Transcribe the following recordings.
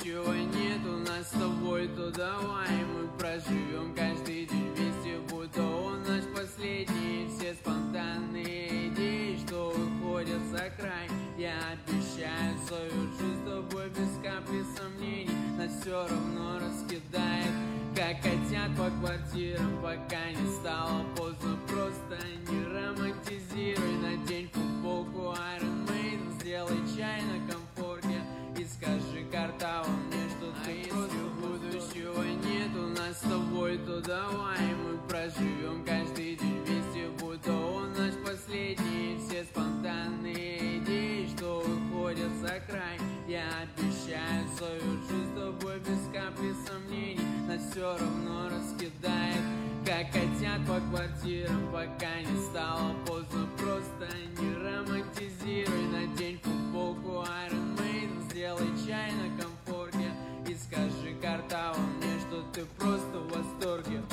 будущего нет у нас с тобой, то давай мы проживем каждый день вместе, будто он наш последний. Все спонтанные идеи, что выходят за край, я обещаю, совершу с тобой без капли сомнений. Нас все равно раскидает, как котят по квартирам, пока не стало поздно. Просто не романтизируй, надень футболку Iron Maiden, сделай чай на комфорте и скажи картаву мне, что ты просто будущего нет у нас с тобой, то давай мы проживем каждый день вместе, будто он наш последний. Все спонтанные идеи, что выходят за край, я обещаю, совершу с тобой без капли сомнений. Нас все равно раскидает, как котят по квартирам, пока не стало поздно. Просто не романтизируй, надень футболку Iron Maiden, сделай чай на комфорте и скажи картаву мне, что ты просто в восторге.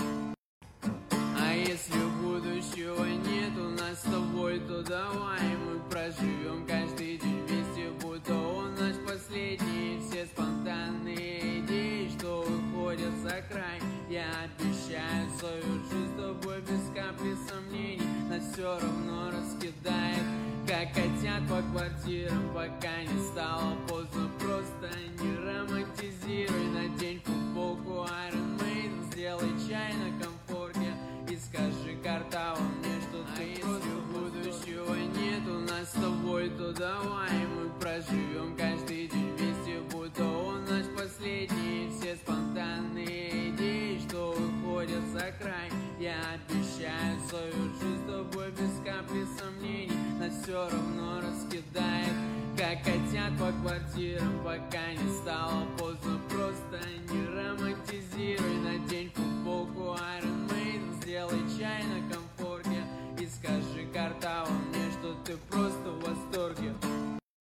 А если будущего нет у нас с тобой, то давай мы проживем каждый день вместе, будто он наш последний. Все спонтанные идеи, что выходят за край, я обещаю, совершу с тобой без капли сомнений. Нас все равно раскидает, как котят по квартирам, пока не стало поздно. Просто не романтизируй, надень футболку Iron Maiden, сделай чай на комфорте и скажи картаву мне, что ты просто будущего нет у нас с тобой, то давай мы проживем каждый день вместе, будто он наш последний. Все спонтанные идеи, что выходят за край, я обещаю, совершу с тобой без капли сомнений. Нас все равно раскидает, как котят по квартирам, пока не стало поздно. Просто не романтизируй, надень футболку Iron Maiden, сделай чай на комфорте и скажи картаву мне, что ты просто в восторге.